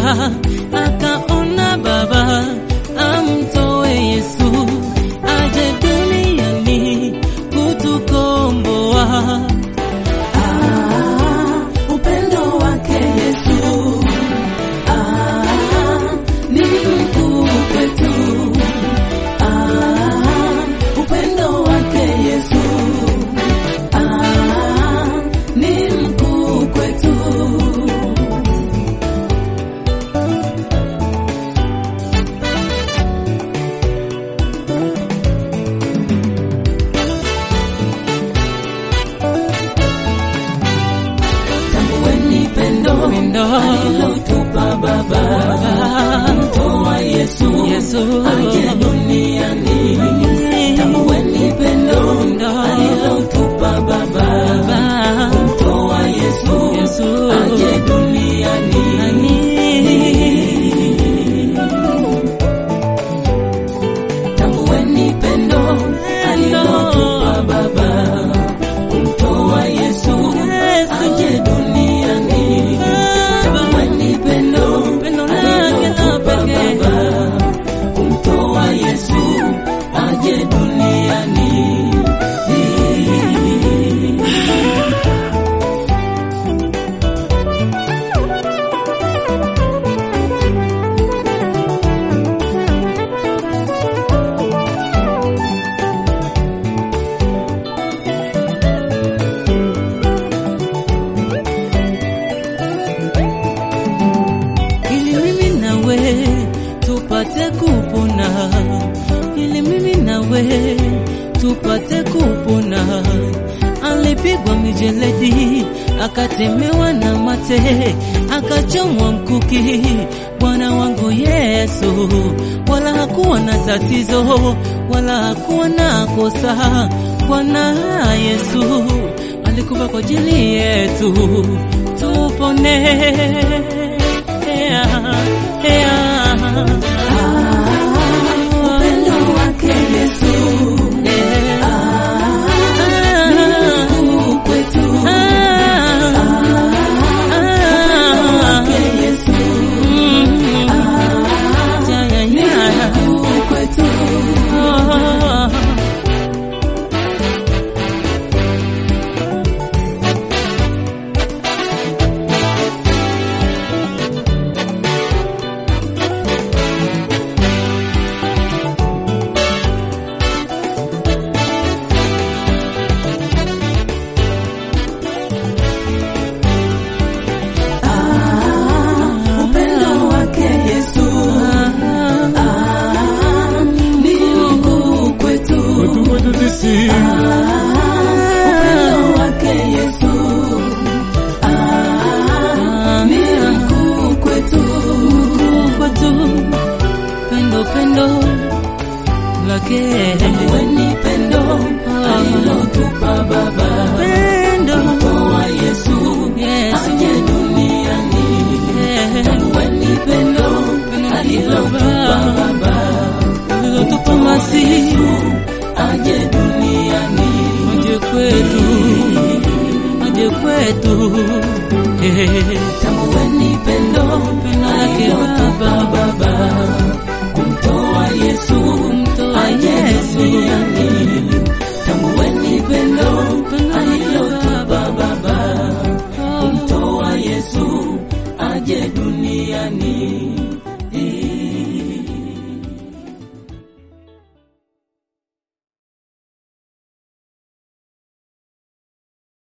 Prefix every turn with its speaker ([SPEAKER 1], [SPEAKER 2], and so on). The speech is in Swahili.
[SPEAKER 1] akaona Baba amtoe Yesu aje duniani kutukomboa. Upendo wake Yesu ni mkuu kwetu. Upendo wake Yesu ni mkuu kwetu. Alilotupa Baba mtoa Yesu aje duniani. Tambueni pendo alilotupa Baba mtoa Yesu aje duniani. Tambueni pendo alilotupa Baba mtoa Yesu aje duniani. Kumtoa Yesu aje duniani. Tupate kupona, ili mimi nawe tupate kupona. Alipigwa mijeledi, akatemewa na mate, akachomwa mkuki. Bwana wangu Yesu wala hakuwa na tatizo, wala hakuwa na kosa. Bwana Yesu alikufa kwa ajili yetu tupone. Upendo wake Yesu ni mkuu kwetu. Upendo wake Yesu ni mkuu kwetu. Upendo wake Yesu ni mkuu kwetu. Pendo lake ni pendo alilotupa Baba mtoa Yesu aje duniani. Ni pendo alilotupa Baba alilotupa Masihi aje duniani. Aje kwetu. Tambueni pendo lake Baba